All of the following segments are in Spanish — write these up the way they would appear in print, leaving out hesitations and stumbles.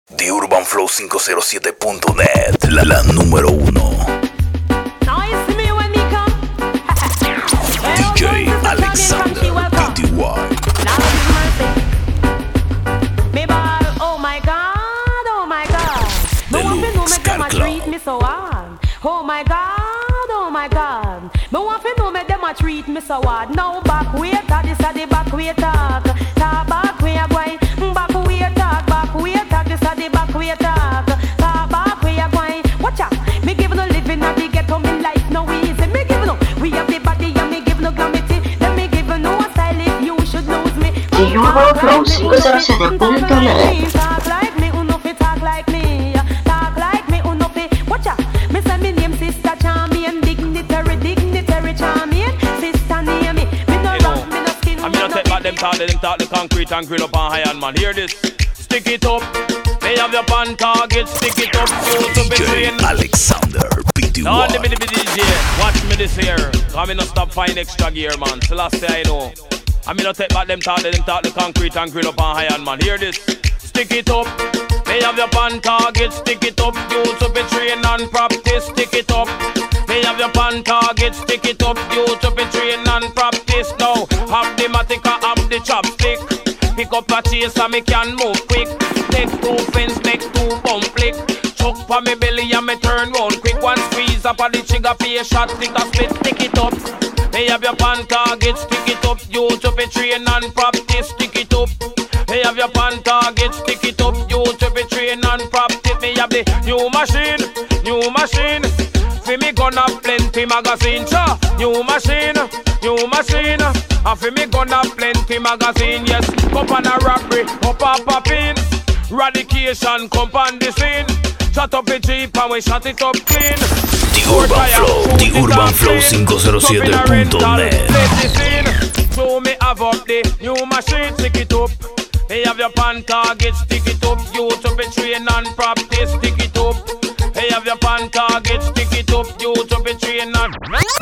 The UrbanFlow507.net, la número uno. DJ Alexander Pty. Oh my God, oh my God. No one know me them a treat me so hard. Oh my God, oh my God. No one know me them a treat me so hard. Now back way talk, this a the back way talk. Talk back way a going, back way talk, this a the back way talk. Talk back way a going. Watch out, me give no living a the ghetto, me life no easy. Me give no, we have the body and me give no glamity. Then me give no style if you should lose me. The UrbanFlow507.net. Talk like me, who know fi talk like me. Talk like me, who know fi. Watch out, me say me name Sister Charmian, dignitary Charmian. Sister name me, me no rock, me no skin. I mean, I take back them talk the concrete and grill up on high and man. Hear this, stick it up. They have your pan target, stick it up. DJ Alexander Pty. Now the DJ, watch me this here. Come in no stop find extra gear, man. So last day I know. I mean, I take back them talk the concrete and grill up on high and man. Hear this, stick it up. They have your pan target, stick it up. Use up a train and practice, stick it up. They have your pan target, stick it up. Use up a train and practice. Now have the matica, have the chopstick. Pick up a chase and me can move quick. Take two fence, make two bump flick. Chuck pa me belly and me turn round quick. One squeeze up on the trigger for a shot. Stick a split, stick it up. They have your pan target, stick it up. Use up a train and practice, stick it up. They have your pan target, stick it up. Use up a train and practice. Me have the new machine. For me gonna plenty magazine, cha. New machine. And for me gonna plenty magazine, yes. Come on a robbery, up a poppin'. Radication, come on the scene. Shut up the jeep and we shut it up clean. The UrbanFlow507.net. So me have up the new machine, stick it up. They have your pan target, stick it up. Use up a train and practice, stick it up. They have your pan target, stick it up. Use up a train and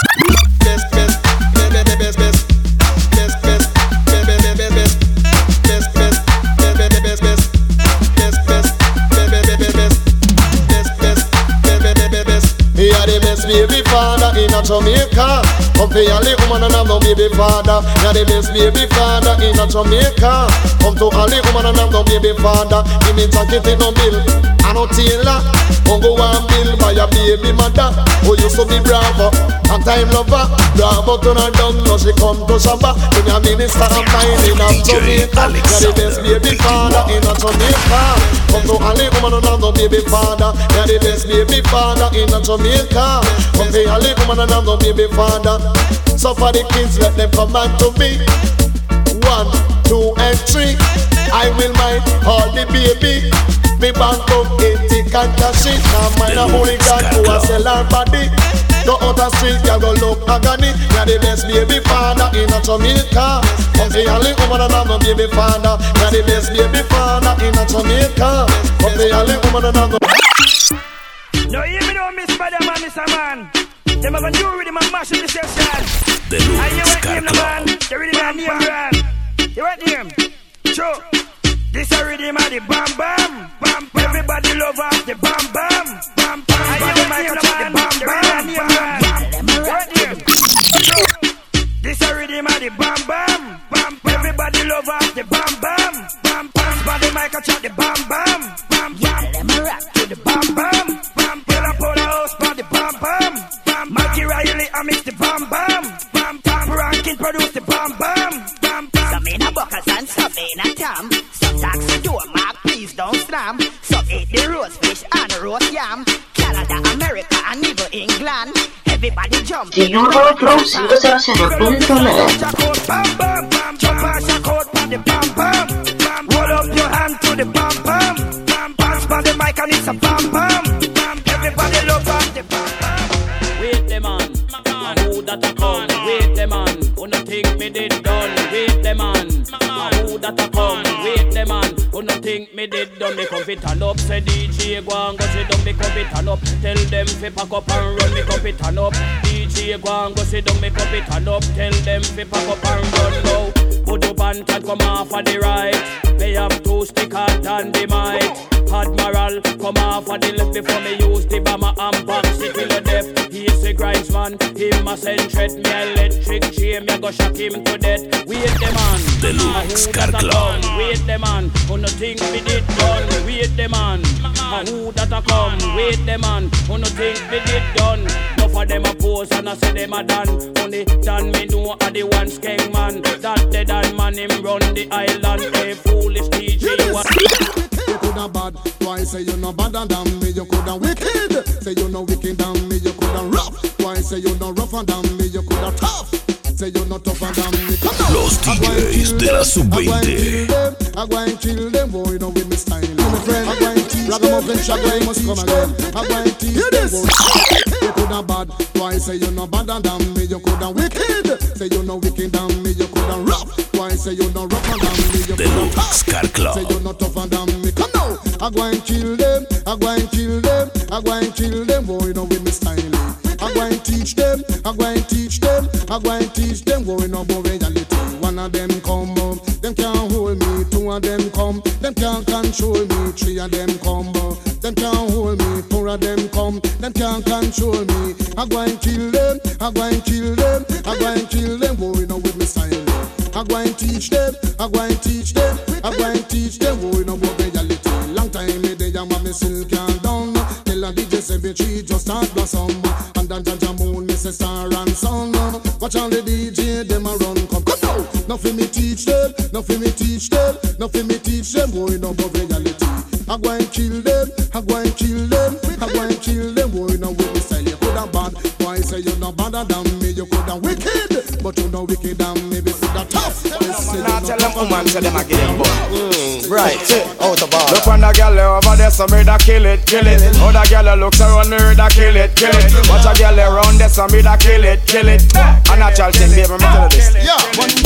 Me are the best baby father in a Jamaica. Come to all the woman and have no baby father. Me are the best baby father in a Jamaica. Come to all the woman and have no baby father. Give me jacket in no bill, I no tailor. Come go and bill by your baby mother. Who used to be bravo and time lover. Bravo turn her down, now she come to Shabba. When your minister of mine in a Jamaica. Me are the best baby father in a Jamaica. Come to all the woman and have no baby father. Me are the best baby father in a Jamaica. Come to all the woman and have no baby father. So for the kids, let them come back to me. 1, 2, and 3. I will mind all the baby. Me bank up 80 can cash it. Now mine a holy God who a sell her body. Go out the street, you go look agony. You're the best baby father in a Jamaica. Come to all the woman and have no baby father. You're the best baby father in a Jamaica. Come to all the woman and have no. No, you don't miss by the man, Mr. Man. Them have a new rhythm and mash up the session. The And you Lux went him, the man. Club. You ready, man, name brand. You went him. True. This a rhythm of the bam bam. Bam bam. Everybody love off the bam bam. Bam bam. And you went him, the man. You ready, name brand. You went him. True. This a rhythm of the bam bam. Bam bam. Everybody love off the bam bam. Bam bam. By the mic I chat the bam bam. Bam bam. Let me rock to the bam bam. Bam bam. Pull the house by the bam bam. Bam. Mikey Riley I mix the bam bam. Bam bam. Rankin produce the bam bam. Bam bam. Some in a buckles and some in a tam. Some taxi door mark, please don't slam. Some eat the roast fish and roast yam. Canada, America and even England. Everybody jump. The UrbanFlow507.net. Bam bam bam. Jump and shock out by the bam bam. Bam. Roll up your hand to the bam bam. Bam. Bounce by the mic and it's a bam bam. Bam. Everybody love on the bam bam. wait the man. And who that a come? Wait the man. Who no think me did done? Wait the man. And who that a come? Wait the man. Who no think me did done? Me come fit turn up. Say DJ go and go sit down. Me come fit turn up. Tell them fi pack up and run. Me come fit turn up. DJ go and go sit down. Me come fit turn up. Tell them fi pack up and run now. Put up and tag come off of the right. They have two stickers and the mic. Hard man come off of the left before me use the bomber and box it till the death. He's a grinds man, him a send threat. Me electric chain, me go shock him to death. Wait the man, Deluxe Car Club. wait the man, who no think we did done. Wait the man, who that a come. Wait the man, who no think we did done. No for them a pose and I say them a done. Only done me know a the one skeng man. That the done man him run the island. A foolish DJ you are. You coulda bad, why say you no badder than me? You coulda wicked, say you no wicked than me. You coulda rough, why say you no rougher than me? You coulda tough, say you no tougher than me. Come on, Los Tigres de la Sub-20. I go and kill them, boy, you know with me style. My friend, I go and teach ragamuffin shaggy must come again. I go and teach them, boy. You coulda bad, why say you no badder than me? You coulda wicked, say you no wicked than me. You coulda rough, why say you no rougher than me? You coulda Deluxe Car tough, say Club. you no tougher than me. Come now, I go and kill them, I go and kill them, I go and kill them, boy, you know with me style. I go and teach them, I go and teach them, I go and teach them, boy, you know about reality. One of them come up, them can't hold me. Two of them come, them can't control me. Three of them come up, them can't hold me. Four of them come, them can't control me. I go and kill them, I go and kill them, I go and kill them, boy, you know with me style. I go and teach them, I go and teach them, I go and teach them, boy, you know about reality. Long time me they young, but me still can't down. Tell a DJ say me tree just start blossom. And then Jaja Moon me say star and sun. Watch all the DJ them a run come now. Nothing me teach them, nothing me teach them, nothing me teach them, boy, you know about reality. I go and kill them, I go and kill them, I go and kill them, boy, you know with me style. You coulda bad, why say you no badder than me? You coulda wicked, but you no wicked than me. You coulda tough. Now tell them woman say them a get them Right, out of order. Look on the girl over there, so me da kill it, kill it. Other girl looks around me, da kill it, kill it. Watch a girl around there, so me da kill it, kill it. A natural thing, baby, me tell you this. Yeah.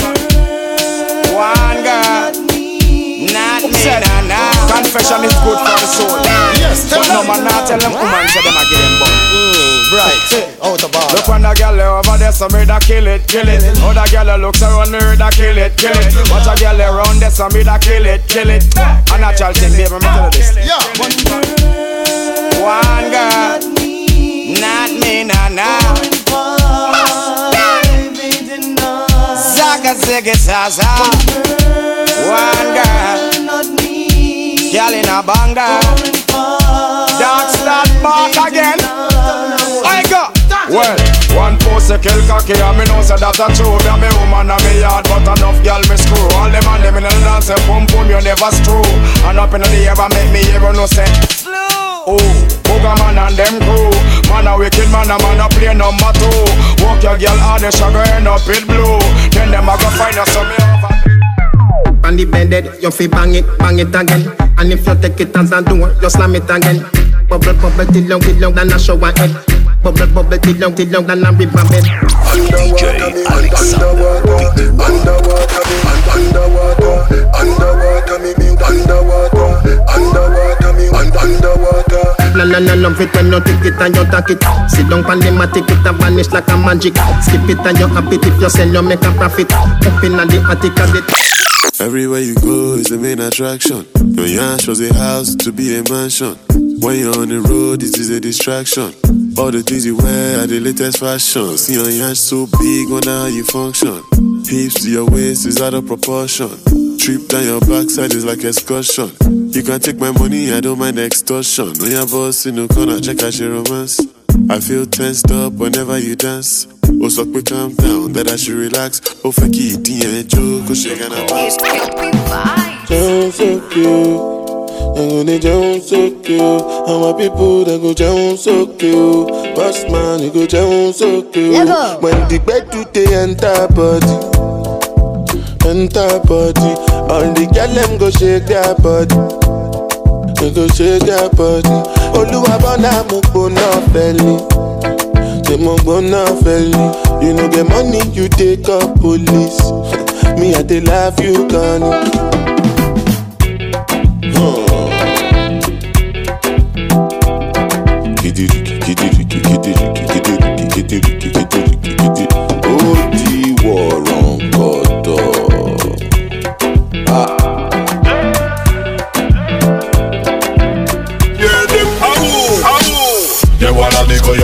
One girl, not me, nah, nah. Confession is good for the soul. Yes, But no man not tell them woman say them a get them bum. Right, out of order. Look on the girl over there, so me da kill it, kill it. Other girl looks around me, da kill it, kill it. Watch a girl around there, so me da kill it, kill it. A natural thing, baby, me tell you this. Yeah. One girl, not me, nah, nah. Zaga, ziggy, zaza. One girl, not me. girl in a banger. Dance that back again. I go. Well, one post a kill cocky and me know say that a true. Me a me woman and me yard, but enough girl me screw. All them and them in the dance say pum pum you never screw. And up in the air and make me even know say oh, Booga man and them crew. Man a wicked man a play number 2. Walk your girl hard, they shall go end up with blue. Then them a go find us some me over. On the bed, you fi bang it again. And if you take it as a door, you slam it again. Bubble, bubble, till long, than a shower head. Bubble, bubble, till long, than a river bed. DJ Alexander P2. Underwater, me underwater. No, love it when you take it and you take it. Sit down pan the matic, it a vanish like a magic. Skip it and you happy if you sell, you make a profit. Up in the attic of it. Everywhere you go is the main attraction. Your yash was a house to be a mansion. When you're on the road, this is a distraction. All the things you wear are the latest fashion. See your yash so big, wonder how you function. Hips to your waist is out of proportion. Trip down your backside is like excursion. You can take my money, I don't mind extortion. When your boss in the corner, check out your romance. I feel tensed up whenever you dance. Oh, so quick, calm down, that I should relax. Oh, fuck it, joke, oh, shake and It's Kelpie Vibes. Jones so cute. I'm gonna Jones so cute. How my people that go Jones so cute. Boss man, you go Jones so cute. Level. When the bed do they enter body. All the girl them go shake their body. They go shake their body. Oluwabona mukbona belly. They mukbona belly. You know the money you take up police. Me I they love you gone.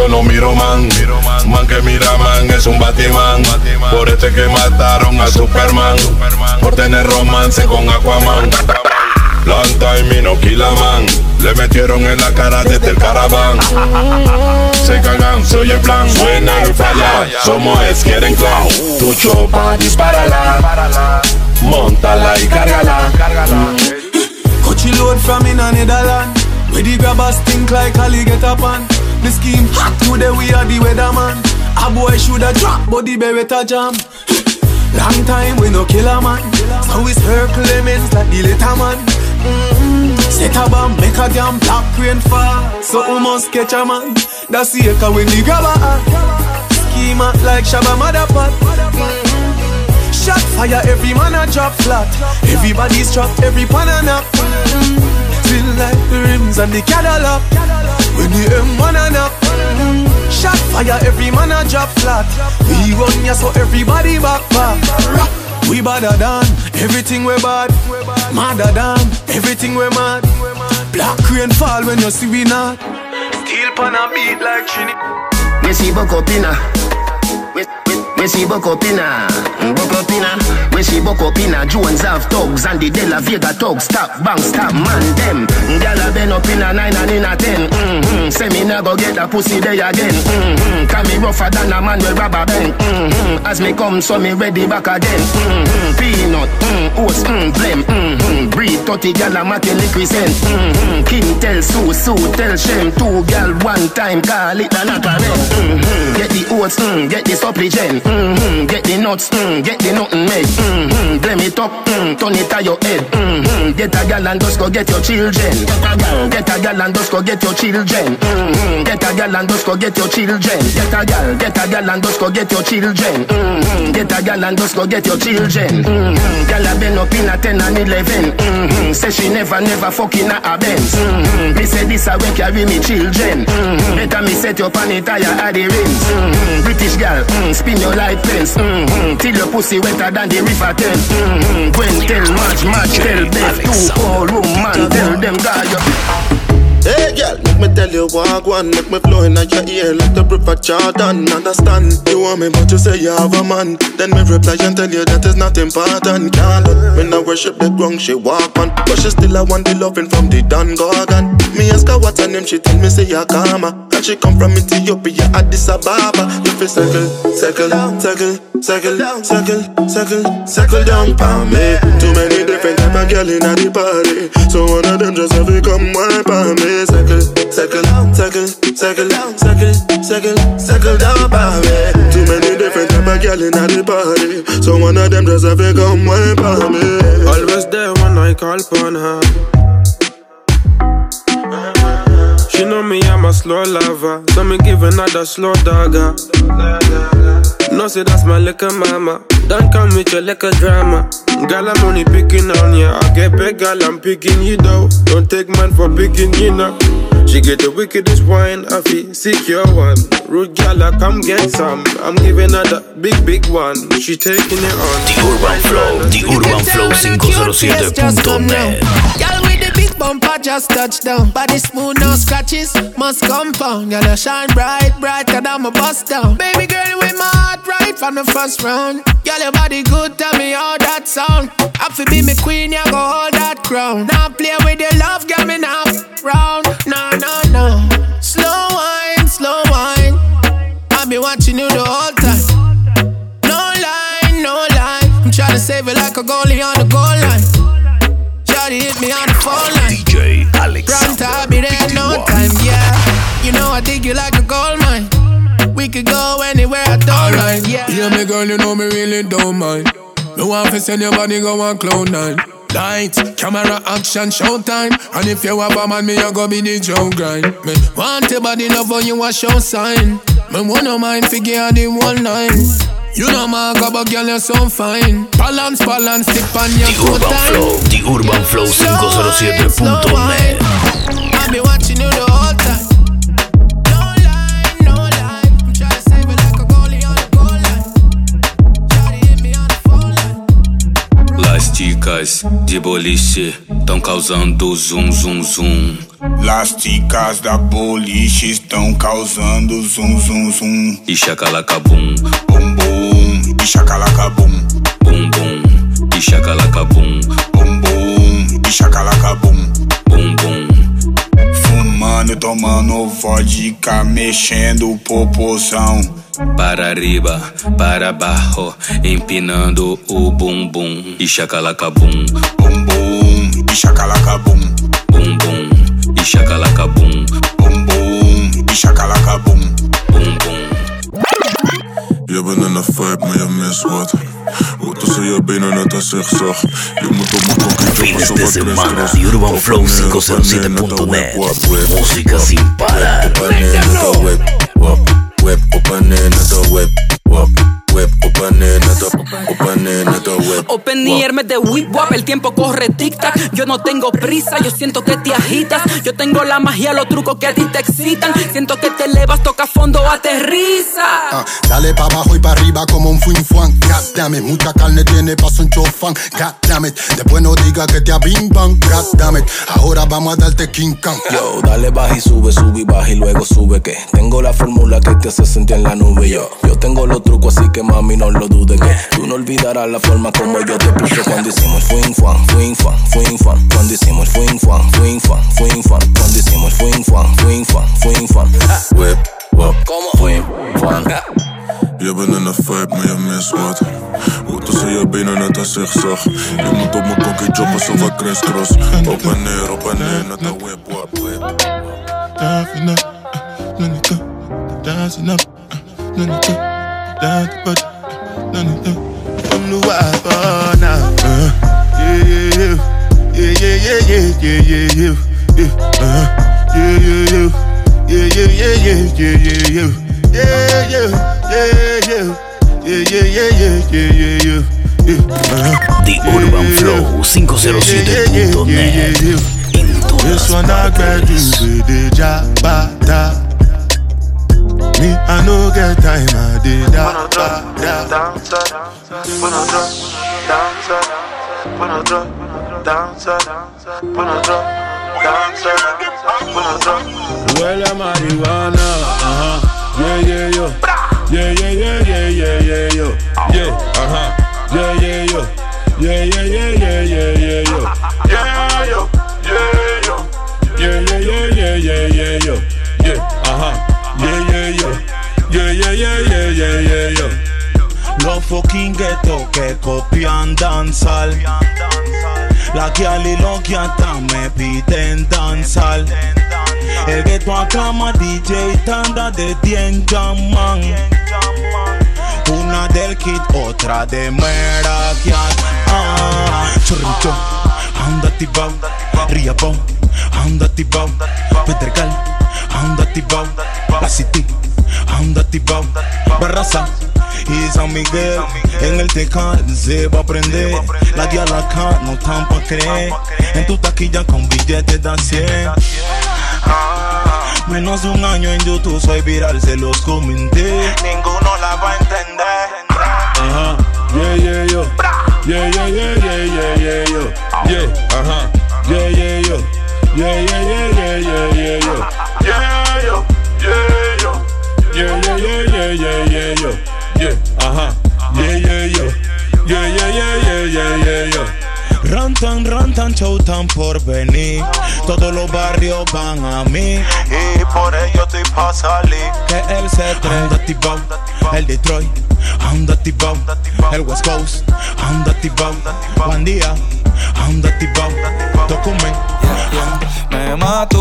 yo no miro man. Man que mira man es un Batman. Por este que mataron a Superman. Por tener romance con Aquaman. Long time y no kill a man. Le metieron en la cara desde el caraván. Se cagan, se oye en plan. Suena el falla, somos es quieren clown. Tu chopa, dispárala. Montala y cárgala. Coachy load from in a Netherland. Where the grabbers think like Ali get up on. The scheme hot today, we are the weatherman. A boy shoulda drop, but the beretta jam. Long time we no kill a man. So we circle lemons like the little man. Set a bomb, make a damn black rain fall. So we must catch a man. That's the echo when the grabber act. Schema like Shabba Motherpot. Shot fire, every man a drop flat. Everybody's trapped, every pan a nap. Feel like the rims and the Cadillac. When the M1 a nap. Shot fire, every man a drop flat. We run ya so everybody back. We badder than everything we bad. Madder than everything we mad. Black rain fall when you see we not. Steel pan a beat like Trini. We see Bokopina. We see Bokopina. We see Bokopina. Jones have thugs and the De La Vega thugs. Stop, bang, stop, man, them. Gyal been up in a 9 and in a 10. Say me never get a pussy day again. Can me rougher than a man with rubber band. As me come, so me ready back again. Peanut, oats, blem. Breed 30 gyal a make liquid scent. King tell Sue tell Shem. 2 gyal 1 time, call it an apparent. Get the oats, get the supplement. Get the nuts, get the nothing made. Blame it up, turn it to your head. Get a gal and just go get your children. Get a gal and just go get your children. Get a gal and just go get your children. Get a gal and just go get your children. Get a gal and just go get your children. Gal a been up in a 10 and 11. Say she never fucking a Benz. Me say this a way carry me children. Better me set your pan tire at the rims. British gal, spin your light fence. Till your pussy wetter than the river Thames. Gwen tell match tell Beth 2 4 room man tell them guy. Hey girl, make me tell you walk one. Make me flow in your ear like the river Jordan. Understand, you want me but you say you have a man. Then me reply and tell you that is not important. Can't let me not worship the ground she walk on. But she still I want the loving from the Don Gorgon. Me ask her what's her name, she tell me say you're Karma. And she come from Ethiopia, Addis Ababa. If you circle down for me. Too many different type of girl in the party. So one of them just have to come wipe on me. Circle down for me. Too many different type of girl in the party. So one of them just have to come wipe on me. Always there when I call upon her. She know me, I'm a slow lover. So me give another slow dagger. No, say that's my liquor mama. Don't come with your liquor drama. Girl, I'm only picking on ya. I get big, girl, I'm picking you though. Don't take man for picking you now. She get the wickedest wine, I feel secure one. Rude girl, I come get some. I'm giving her the big one. She taking it on. The Urban Flow 507.net. Girl with the big bumper just touch down. Body smooth, no scratches, must compound. Girl, you shine brighter than my bust down. Baby girl, with my heart right from the first round. Girl, your body good, tell me how that sound. I feel be me queen, you go hold that crown. Now play with your love, girl, me now round. No. Slow wine. I've been watching you the whole time. No lie. I'm trying to save it like a goalie on the goal line. Shawty hit me on the phone line. DJ Alex. Front I'll be there no time, yeah. You know I dig you like a gold mine. We could go anywhere, I don't mind, yeah. Yeah, me girl, you know me really don't mind. Me want to send your body go on cloud 9. Lights, camera, action, showtime. And if you have a man, me you go be the Joe grind. Me want your body love when you a show sign. Me wanna mind figure the 1 9. You know my but girl you're so fine. Balance, tip on your foot time. The Urban Flow 507.net. I'll be watching you the whole time. Las chicas de boliche tão causando zum, zum, zum. Las chicas da boliche estão causando zum, zum, zum. E chacalacabum, bum, bum. E chacalacabum, bum, bum. E chacalacabum, bum, bum. E chacalacabum, bum, bum. Fumando, tomando vodka, mexendo o popozão. Para arriba, para abaixo, empinando o bumbum. E chacalacabum, bum, bum. E chacalacabum, bum, bum. E chacalacabum, bum, bum. E chacalacabum, bum, bum. Je bent in een vibe, maar je mist wat. Hoe tussen je benen net een zigzag. Je moet op mijn kokkie Fines de semana de UrbanFlow507.net. Música sin parar. Web, open in the web. Web, open in the web. Open ear me de whip wap, el tiempo corre tic-tac. Yo no tengo prisa, yo siento que te agitas. Yo tengo la magia, los trucos que a ti te excitan. Siento que te elevas, toca fondo, aterriza. Dale pa' abajo y pa' arriba como un fin fuan. God damn it, mucha carne tiene paso un chofán. God damn it, después no diga que te abimban. God damn it, ahora vamos a darte King Kong. Yo, dale baja y sube y baja y luego sube que tengo la fórmula que te hace sentir en la nube. Yo tengo los trucos, así que mami no lo dudes que tú no olvidarás la forma como yo te puse cuando hicimos el fuin fuan, fuin fuan, fuin fuan. Cuando hicimos el fuin fuan, fuin fuan, fuin fuan. Cuando hicimos el fuin fuan, fuin fuan, fuin fuan. Whip, wap, fuin fuan. Je bent in een vibe, maar je mist wat. Hoe tussen je benen net een zigzag. Je moet op mijn kokkie choppen, zo wat crisscross. Op en neer, net een whip, wap, whip. Dancing up, dancing up, from the wife now. Yeah, The UrbanFlow507.net. This one I graduate the Jabata. Me, I no get time, I did that. Huele a marihuana, yeah, yo. Yeah, yo. Yeah, Yeah, yo. Yeah, yo. Yeah, yo. Yeah. Los fucking ghetto que copian danzar. La guial y los guiatas me piden danzar. El ghetto aclama DJ tanda de 10 llaman. Una del kit, otra de Merakian. Chorricho, anda tibao. Riabao, anda tibao. Pedregal, anda tibao. La City, anda tibao. Barraza y San Miguel. En el Tecan se va a prender. La guía acá no tan pa' creer. En tu taquilla con billetes de 100. Menos de un año en YouTube soy viral, se los comenté. Ninguno la va a entender. Yeah, yo. Yeah, yo. Yeah, yo. Rantan, show tan por venir. Todos los barrios van a mí y por ello estoy pa' salir. Que el C3 anda tibao, el Detroit anda tibao, el West Coast anda tibao, Juan Díaz anda tibao, Document. Me mató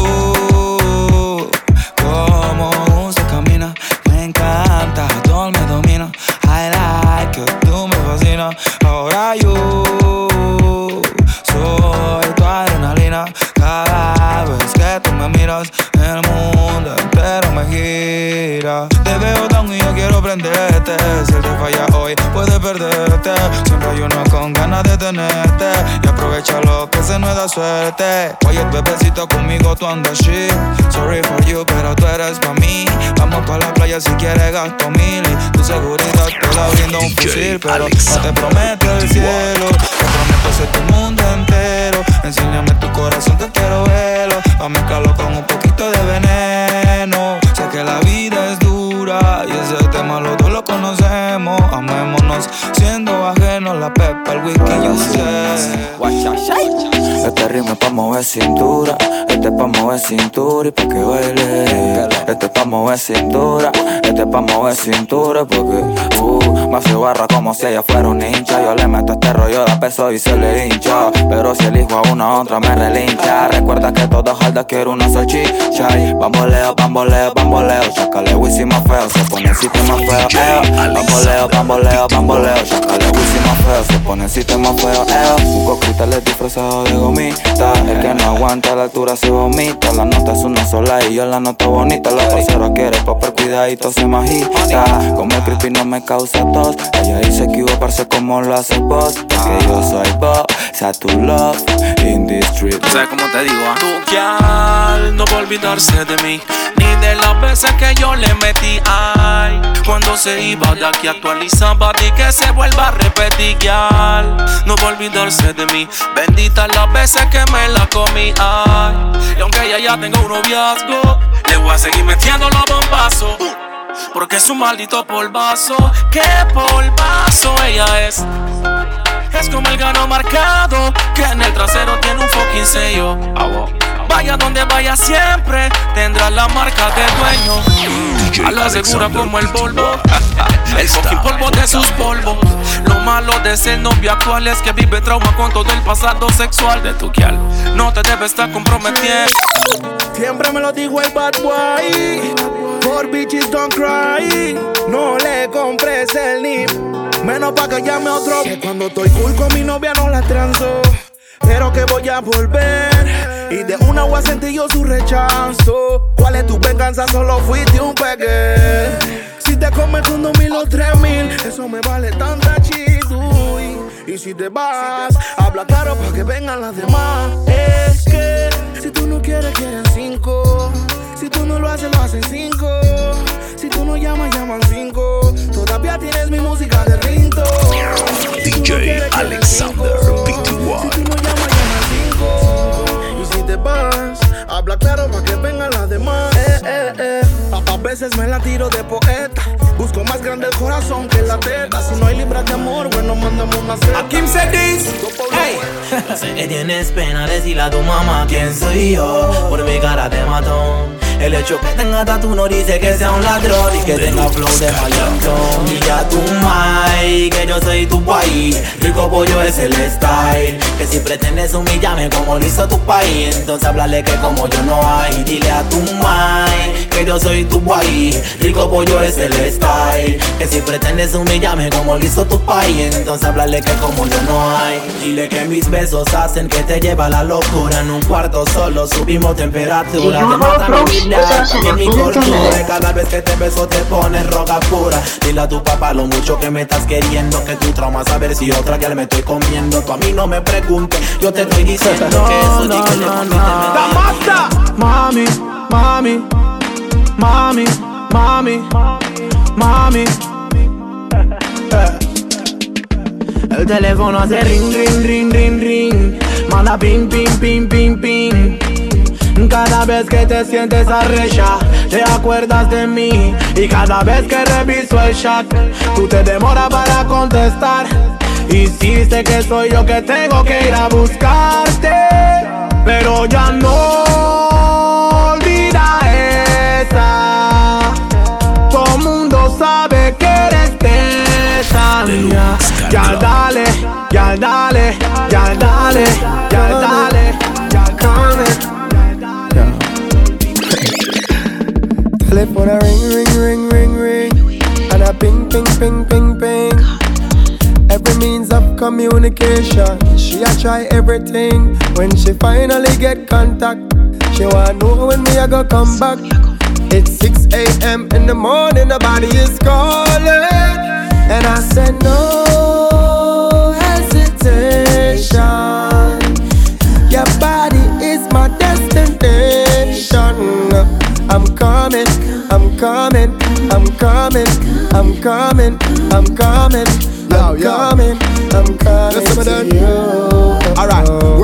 como se camina. Me encanta, todo me domina. I like que tú me fascinas. Ahora yo soy tu adrenalina. Cada vez que tú me miras, el mundo entero me gira. Te veo down y yo quiero prenderte. Si él te falla hoy, puedes perderte. Siempre hay uno con ganas de tenerte. Y aprovecha lo que se nos da suerte. Oye, bebecito, conmigo tú andas shit. Sorry for you, pero tú eres pa' mí. Vamos pa' la playa si quieres gasto 1000. Y tu seguridad te la brindo un fusil. Pero no te prometo el cielo, te prometo ser tu mundo entero. Enséñame tu corazón que quiero verlo. Pa' mezclarlo con un poquito de veneno. Sé que la vida es dura y ese tema los dos lo conocemos. Amémonos siendo ajenos, la pepa, el whisky, yo sé. Este ritmo es pa' mover cintura, este es pa' mover cintura y pa' que baile. Este es pa' mover cintura, este es pa' mover cintura porque más se barra como si ella fuera un hincha. Yo le meto este rollo de peso y se le hincha, pero si elijo a una otra me relincha. Recuerda que todo jalda quiere una salchicha y bamboleo, bamboleo, bamboleo. Chácale whisky más feo, se pone el sitio más feo. Bamboleo, bamboleo, bamboleo. Chácale whisky más feo, se pone el sitio más feo. Un coquita le disfrazado de gomita. El que no aguanta a la altura se vomita. La nota es una sola y yo la nota bonita. La parcera quiere popper, cuidadito se magita. Como el creepy no me causa tos. Ella dice que iba a parse como lo hace vos. Que yo soy vos, sea tu love in the street. ¿Sabes cómo te digo? Tu gal no va a olvidarse de mí, ni de las veces que yo le metí. Ay, cuando se iba de aquí actualizaba y que se vuelva a repetir. Gal no va a olvidarse de mí, bendita las veces que me la comí. Ay, y aunque ella ya tenga un noviazgo, le voy a seguir metiendo los bombazos, porque es un maldito polvazo. ¿Qué polvazo ella es? Es como el gano marcado, que en el trasero tiene un fucking sello. Vaya donde vaya siempre tendrá la marca de dueño. A la segura como el Volvo, el fucking polvo de sus polvos. Lo malo de ser novio actual es que vive trauma con todo el pasado sexual de tu kial. No te debes estar comprometiendo. Siempre me lo dijo el bad boy, por bitches don't cry. No le compres el nip, menos pa' que llame otro. Que cuando estoy cool con mi novia no la transo, pero que voy a volver y de una voy a sentir yo su rechazo. ¿Cuál es tu venganza? Solo fuiste un pegue. Si te comes con 2000 o 3000, eso me vale tanta chido. Y si te vas, habla claro pa' que vengan las demás. Es que si tú no quieres, quieren 5. Si tú no lo haces, lo hacen 5. Si tú no llamas, llaman 5. Todavía tienes mi música de rinto. DJ Alexander PTY. Si tú no llamas, llaman 5. Y si te vas, habla claro pa' que vengan las demás. A veces me la tiro de poeta. Busco más grande el corazón que la teta. Si no hay libras de amor, bueno, mándame una seta. A Kim said this. Hey. Yo sé que tienes pena decirle a tu mamá quién soy yo. Por mi cara te mató. El hecho que tenga tatu no dice que sea un ladrón y que tenga flow de maleantón. Y ya tu mai, que yo soy tu guay. Rico pollo es el style. Que si pretendes humillarme como lo hizo tu país, entonces háblale que como yo no hay. Dile a tu mai, que yo soy tu guay. Rico pollo es el style. Que si pretendes humillarme como lo hizo tu país, entonces háblale que como yo no hay. Dile que mis besos hacen que te lleva a la locura. En un cuarto solo subimos temperatura. Te mata mi vida, también mi cultura. Cada vez que te beso te pones roga pura. Dile a tu papá lo mucho que me estás queriendo, que tu trauma saber si otra ya le me estoy comiendo. Tú a mí no me preguntes, yo te estoy diciendo que eso no, que te Mami, mami, mami, mami, mami. El teléfono hace ring, ring, ring, ring, ring. Manda ping, ping, ping, ping, ping. Cada vez que te sientes arrecha, te acuerdas de mí. Y cada vez que reviso el chat, tú te demoras para contestar. Y si sé que soy yo que tengo que ir a buscarte, pero ya no olvida esa. Todo mundo sabe que eres esa. Ya dale, ya dale, ya dale, ya dale, ya come. Telephone a ring, ring, ring, ring, ring, and a ping, ping, ping, ping, ping. Every means of communication, she a try everything. When she finally get contact, she wanna know when me a go come back. It's 6 a.m. in the morning, the body is calling, and I said no hesitation. Your body is my destination. I'm coming, I'm coming, I'm coming, I'm coming, I'm coming, I'm coming, I'm coming to you. Alright, when the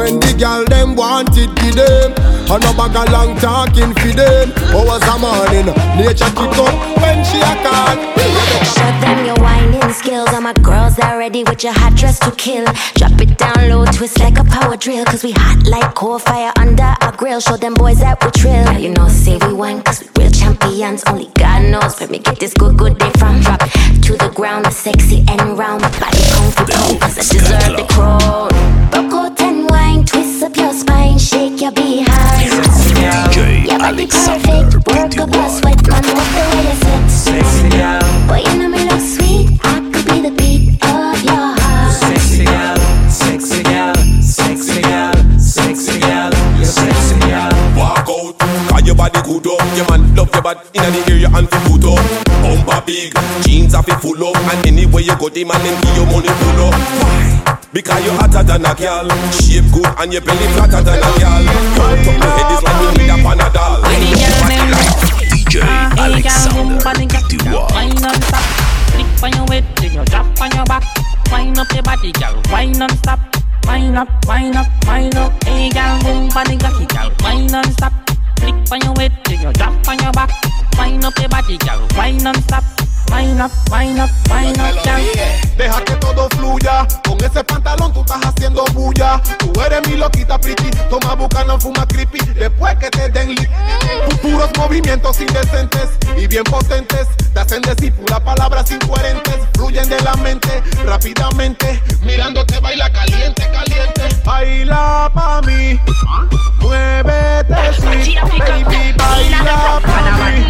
girl them want it to them. And no bag a long talking for them. Hours a morning, nature kick up when she a call. Show them your whining skills. All my girls are ready with your hot dress to kill. Drop it down low, twist like a power drill. Cause we hot like coal fire under our grill. Show them boys that we trill. Now you know say we won cause we real champions. Only God knows where me get this good day from. Drop to the ground, sexy and round. My body comfy cause I deserve the crown. Broke out and wine, twist up your spine, shake your behind. DJ Your body Alexander perfect, work up your sweat, man, love the way you sit. Sexy girl, Boy, you know me look sweet, I could be the beat of your heart. sexy girl, sexy girl, sexy girl, sexy girl, you're sexy girl. Walk out, cause your body good up. Your man love your body, inna the area and fi put up. Bumper big, jeans are fi full up. And anywhere you go, the man them give you money full up. Why? Because you hotter than a girl. Shape good and your belly flatter than a girl. Your head is like you need a Panadol. DJ Alexander PTY. Wine on top, flip on your head, then you drop on your back. Wine up your body, girl. Wine non stop. Wine up, wine up, wine up. Hey, girl, boom, body cocky, girl. Wine non stop. Flip on your head, then you drop on your back. Wine up your body, girl. Wine non stop. Wine up, wine up, wine up, girl. Deja que todo fluya. Con ese pantalón tú estás haciendo bulla. Tú eres mi loquita pretty. Toma bucana, fuma creepy. Después que te den lit. Puros movimientos indecentes y bien potentes. Te hacen decir puras palabras incoherentes. Fluyen de la mente rápidamente. Mirándote baila caliente, caliente. Baila pa' mí. Muévete sí. Baby, baila pa' mí.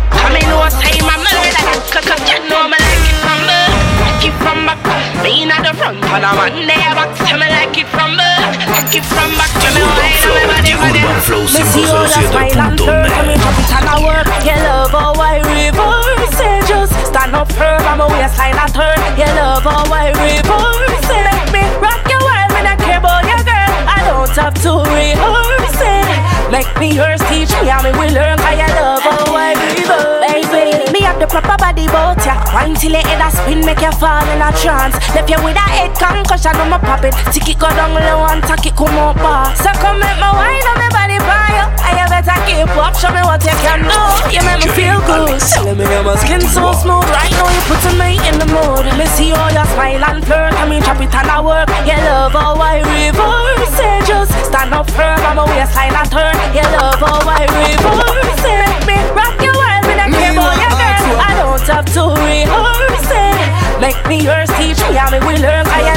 You know me like it from like it from back. Me inna the front, and I'm on there back. Tell me like it from like it from back. Tell me why everybody for them. Me see all that smile and turn, come in up it and I work. You love how I reverse it, just stand up firm. I'm a waistline and turn. You love how I reverse it. Let me rock your world, me not care about your girl. I don't have to rehearse it. Make me yours, teach me how me will learn. Cause you love how I reverse. Baby, me have the proper body bout ya. Wine till your head a spin, make you fall in a trance. Left you with a head concussion, I'm a pop it. Tick it go down low and tack it come up bar. So come make my wine on my body by you. And you better keep up, show me what you can do. You make me feel good. Telling me your skin so smooth. Right now you putting me in the mood. Me see all your smile and flirt. I mean drop it and I work. You love how I reverse it. Just stand up firm, I'm a waistline and turn. You love how I reverse it. Let me rock your world with a care about your girl. I don't have to rehearse it. Make me yours, teach me how me will learn. I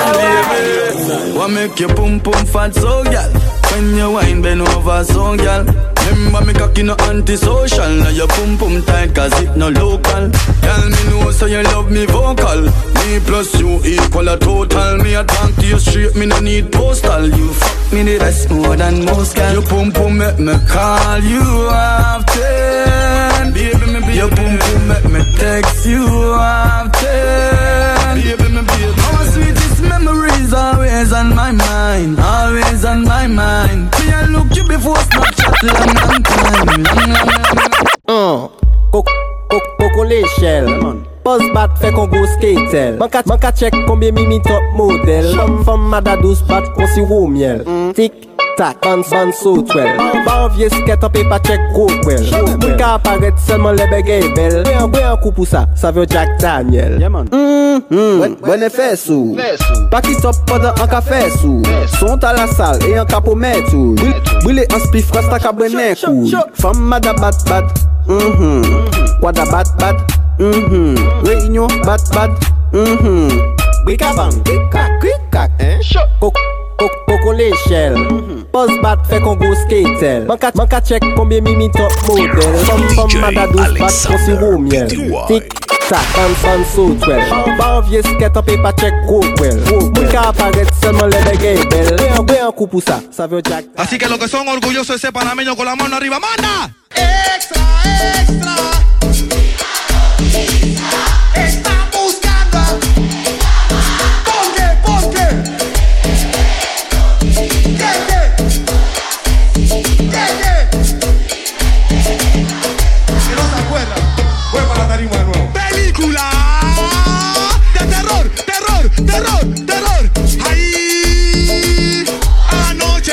love. What make you pum pum fat so girl? When you wine bend over so girl. Remember me cocky no antisocial. Now your pum pum tight cause it no local. Girl me know so you love me vocal. Me plus you equal a total. Me a talk to you straight, me no need postal. You fuck me the rest more than most girl. Your pum pum make me call you often. Baby me baby. Your pum pum make me text you often. Baby me baby. Our sweetest memories always on my mind. Always on my mind. Me I look you before Snapchat long time. Coco l'échelle. Buzz bat fait qu'on go skatel. Manka check combien mimi top model. Femme mada douce bat qu'on si roux miel. Tic tac, ban so twel. Ban vieux skate up et pas check go well. Moun ka apparaître seulement les bégay belle. Ouais un coup pour ça veut Jack Daniel. Bon effet sous. Pas qui top pendant un café sous. Sont à la salle et un capot met tout. Brûler un spliff rasta cabrenet cool. Femme mada bat. Wada bat. Réunion bat. Bikabang, kak, Coco l'échelle. Buzz bat fait qu'on go skatel. Manka check combien mimi top model. Femme mada douce bat qu'on si roux miel. Tic tac, ban so twel. Ban vieux skate up et pas check go well. Moun ka apparaître seulement les bégay belle. Ouais un coup pour ça veut Jack. Así que los que son orgullosos de ese panameño con la mano arriba, manda. Extra. Está buscando. ¿Por qué? Que no se acuerda. Voy para la tarima de nuevo. Película de terror. Ahí anoche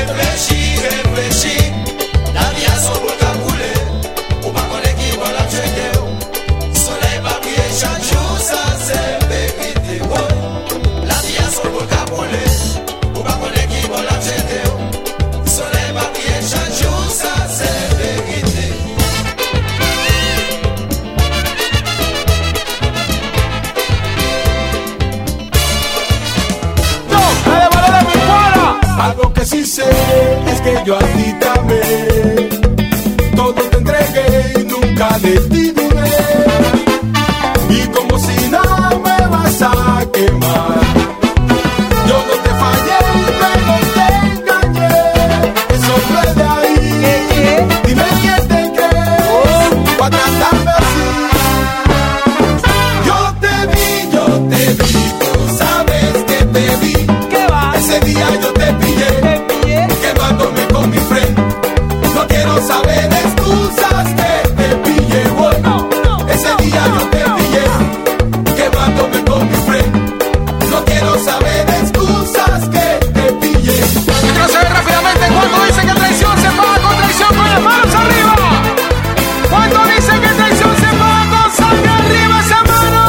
sí sé es que yo a ti te amé, todo te entregué y nunca de ti dudé. Y como si nada me vas a quemar, yo no te fallé, pero te engañé. Eso no es de ahí. Dime quién te crees para tratarme así. Yo te vi, tú sabes que te vi. Ese día yo te pillé, quemándome con mi friend. No quiero saber excusas que te pillé, boy. Ese día yo te pillé, quemándome con mi friend. No quiero saber excusas que te pillé. Yo quiero saber rápidamente cuánto dicen que traición se paga con traición con las manos arriba. ¿Cuánto dicen que traición se paga con sangre arriba esa mano?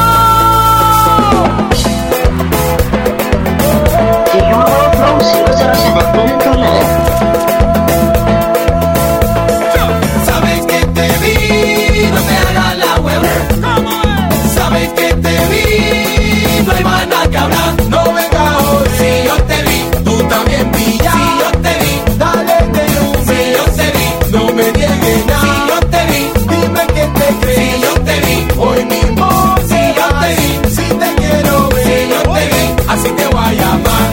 Sabes que te vi, no te hagas la hueva. Sabes que te vi, no hay más nada que hablar. No vengas hoy. Si yo te vi, tú también pillas. Si yo te vi, dale de un. Si yo te vi, no me niegues nada. Si yo te vi, dime que te crees. Si yo te vi, hoy mismo. Si yo te vi, si te quiero ver. Si yo te vi, así te voy a llamar.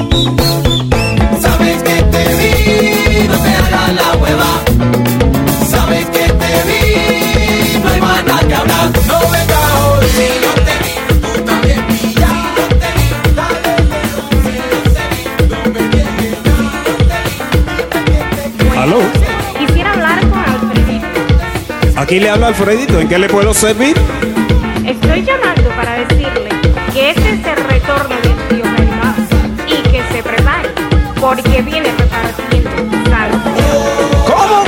Sabes que te vi, no te hagas la hueva. Sabes que te vi, no hay más nada que hablar. No vengas hoy. Si yo te vi, tú también pillas. Si yo te vi, dale lejos. Si yo te vi, no me niegues nada. ¿Aló? Quisiera hablar con Alfredito. Aquí le habla Alfredito. ¿En qué le puedo servir? Estoy llamando para decirle que este es el retorno del tío Caimán y que se prepare porque viene repartiendo salsa. ¿Cómo?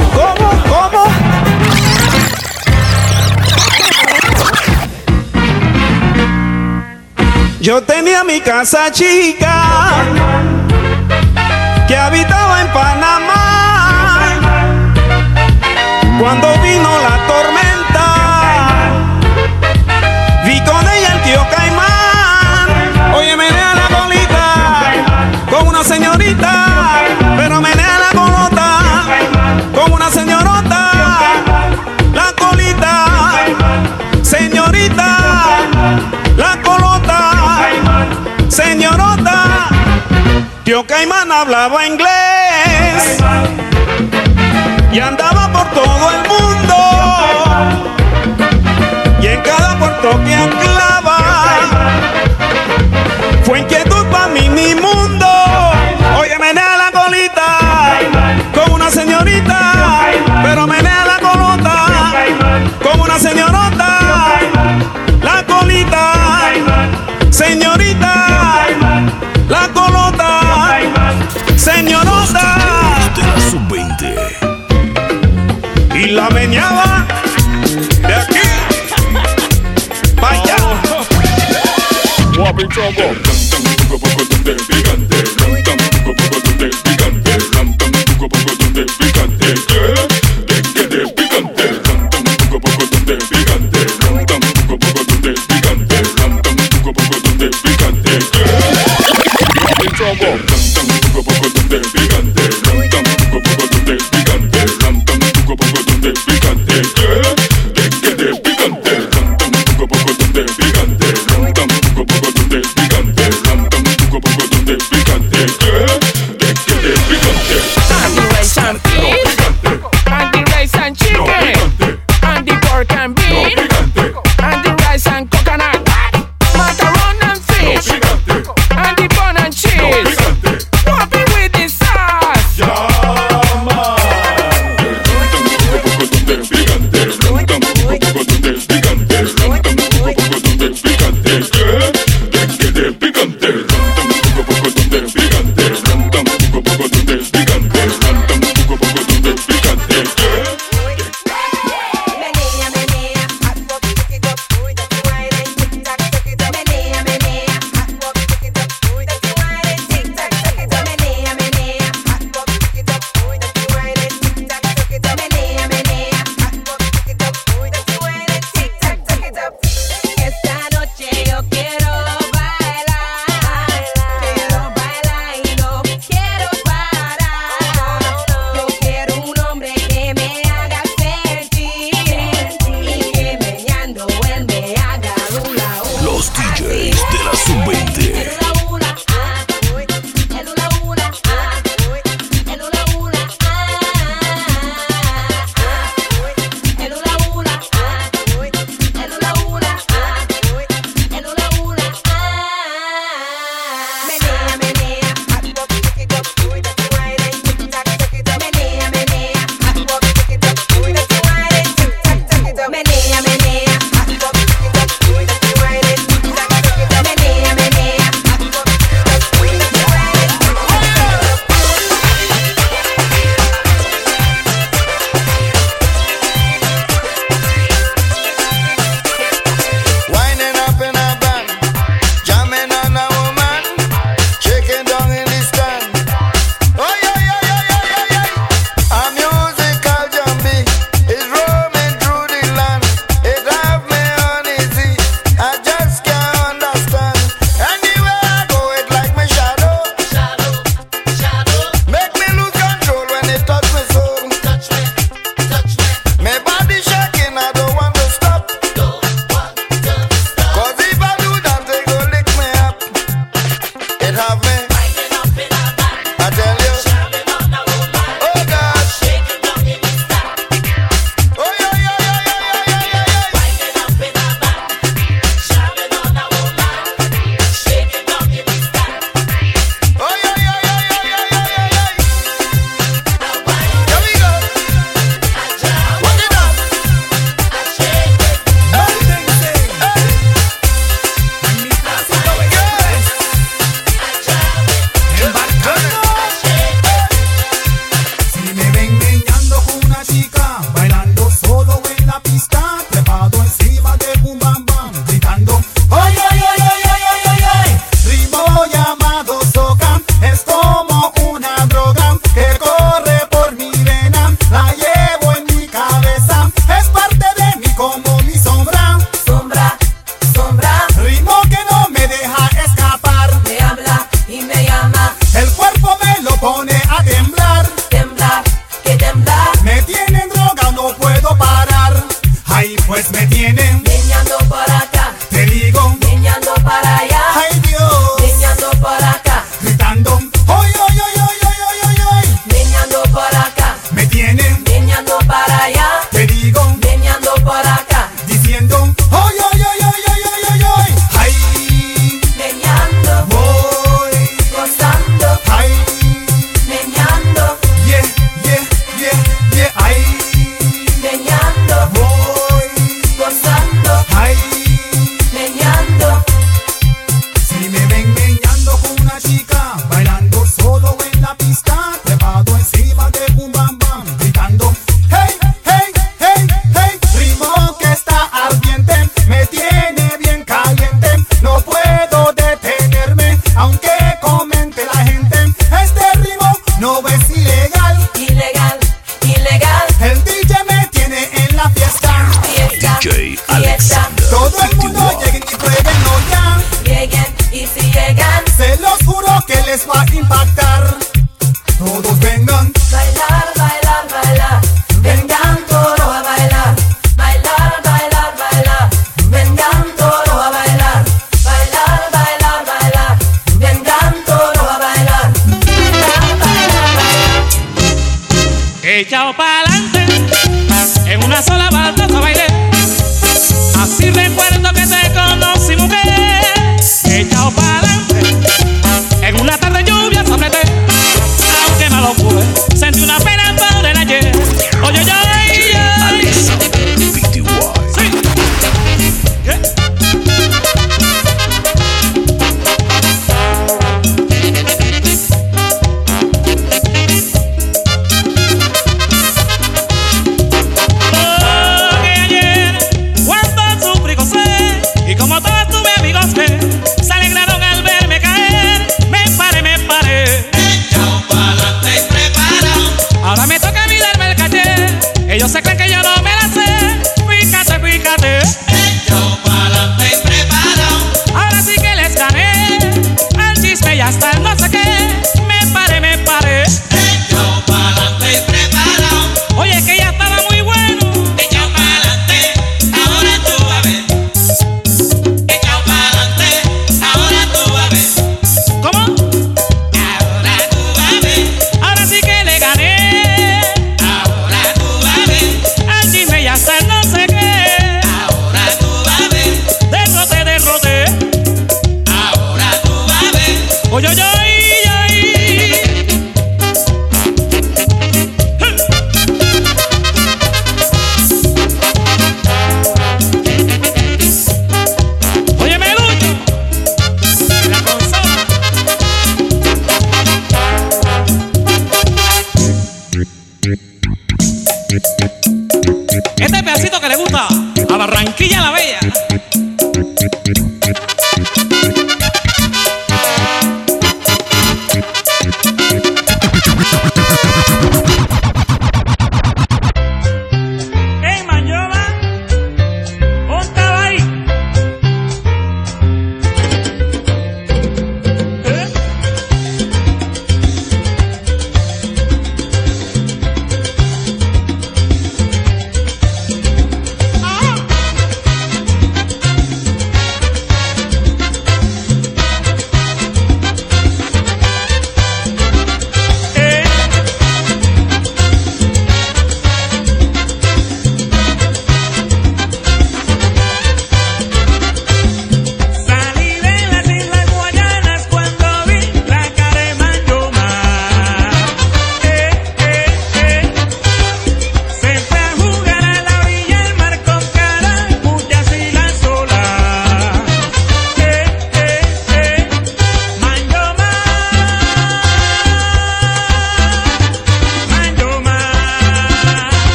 Yo tenía mi casa chica que habitaba en Panamá. Cuando vino la tormenta, vi con ella el tío Caimán. Oye, menea la colita con una señorita, pero menea la colota con una señorota. La colita, señorita, la colota, señorota. Tío Caimán hablaba inglés y andaba por todo el mundo, y en cada puerto que anclaba fue inquietud para mí mi mundo. Oye, menea la colita con una señorita, pero menea la colota con una señorota. La colita, señorita, la colota, señorota. De la sub-20. Y la meneaba de aquí para allá. Guapi chongo. todos vengan. Bailar, bailar, bailar, vengan todos a bailar. Bailar, bailar, bailar, vengan todos a bailar. Bailar, bailar, bailar, vengan todos a bailar. Bailar, bailar, bailar. Echao pa'lante, en una sola baldosa bailé. Así recuerdo que te conocí, mujer. Echao pa'lante, en una tarde lluvia sopleté. Aunque no lo pude, sentí una pena por el ayer. Oye, yo, Alexa, PTY. sí. ¿Qué? Ellos se creen que yo no me la sé. Fíjate, fíjate. Echao pa'lante y preparado. Ahora sí que les gané. El chisme ya está, no sé qué. Me paré, me paré. Echao pa'lante y preparado. Oye, que ya estaba muy bueno. Echao pa'lante, ahora tú vas a ver. Echao pa'lante, ahora tú vas a ver. ¿Cómo? Ahora tú vas a ver. Ahora sí que le gané. El chisme ya está, no sé qué. Ahora tú vas a ver. Derroté, derroté. Ahora tú vas a ver. Oye, oye, oye. Óyeme, Lucho, en la consola. Este pedacito que le gusta a Barranquilla la Bella. ¡Ey, Mañola! ¿Dónde va ahí?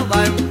bam.